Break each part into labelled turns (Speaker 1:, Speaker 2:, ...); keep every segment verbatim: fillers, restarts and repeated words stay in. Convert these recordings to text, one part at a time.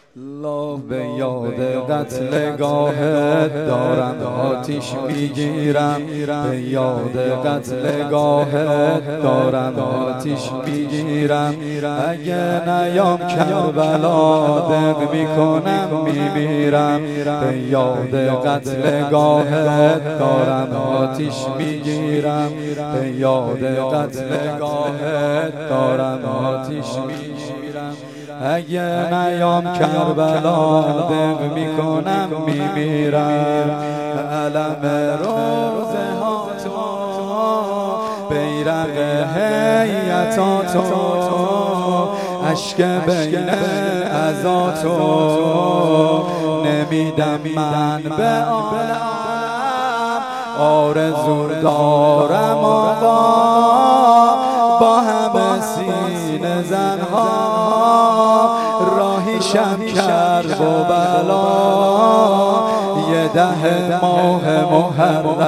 Speaker 1: الله به یاد قتلگاهت دارم آتیش میگیرم، به یاد قتلگاهت دارم آتیش میگیرم. اگه نیام کربلا دق میکنم میمیرم، به یاد قتلگاهت دارم آتیش میگیرم، به یاد قتلگاهت دارم آتیش میگیرم. اگه نیام کربلا دق میکنم میمیرم. علم روزه ها تو، بیرق هیئتا تو، اشک بین عزا تو، نمیدم من به عالم. آرزو دارم آقا با همه سینه زنها، راهیشم کرب و بلا یه ده ماه محرم.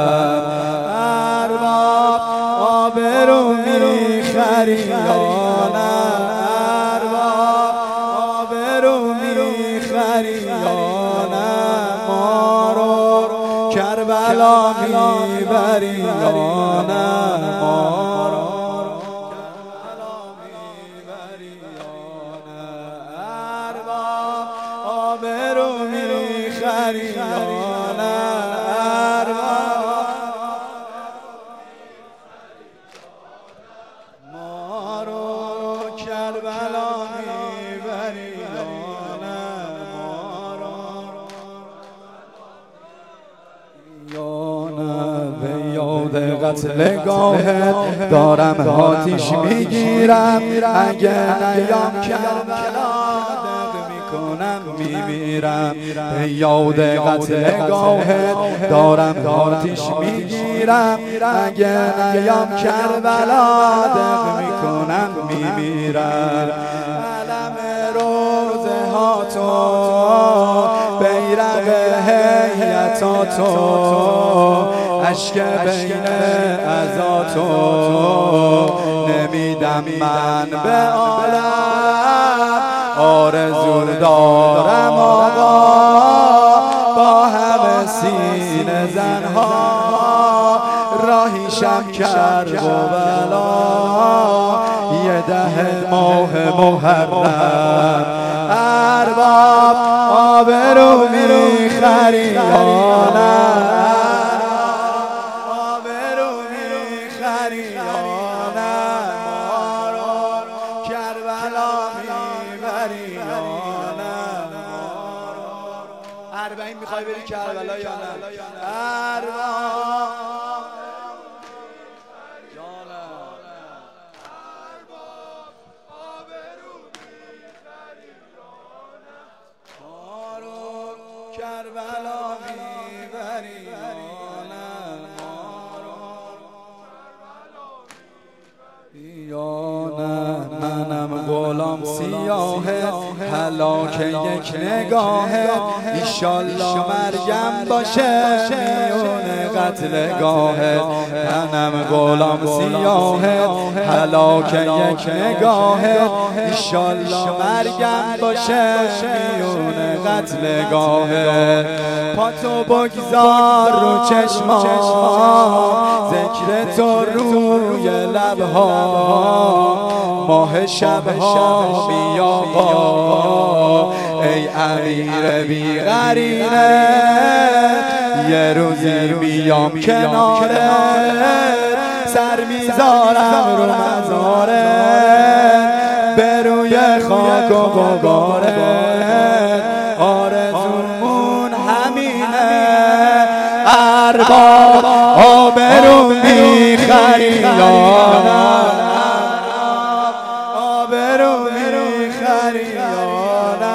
Speaker 1: ارباب آبرو میخری یا نه، ارباب آبرو میخری یا نه، ما رو کربلا میبری یا نه، ما رو کربلا میبری یا نه. ارباب آبرو میخری یا نه، ارباب ما رو کربلا میبری یا نه، ما رو یا نه. به یاد قتلگاهت دارم آتیش میگیرم، اگه نیام کربلا دق میکنم میمیرم. به یاد قتلگاهت دارم آتیش میگیرم، اگه نیام کربلا دق میکنم میمیرم. علم روزه ها تو، بیرق هیئتا تو، اشک بین عزا تو، نمیدم من به عالم. آرزو دارم آقا با همه سینه زنها، راهیشم کرب و بلا یه ده ماه محرم. ارباب آبرو میخری یا نه، آبرو میخری یا نه، ما رو کربلا میبری یا نه. اربعین میخوای بری کربلا یا نه؟ ارباب کربلا میبری یا نه، ما رو یا نه. منم غلام سیاهت، هلاک یک نگاهت، ایشالله مرگم باشه میون قتلگاهت. منم غلام سیاهت، هلاک یک نگاهت، ایشالله مرگم باشه میون قتلگاهت. پاتو بگذار رو چشمام، ذکر تو روی لبها، ماه شبها می آقا ای امیر بی قرینه. یه روزی میام کناره، سر میذارم رو مزاره، به روی خاک و غباره، آرزومون همینه. ارباب آبرو میخری یا نه، آبرو میخری یا نه،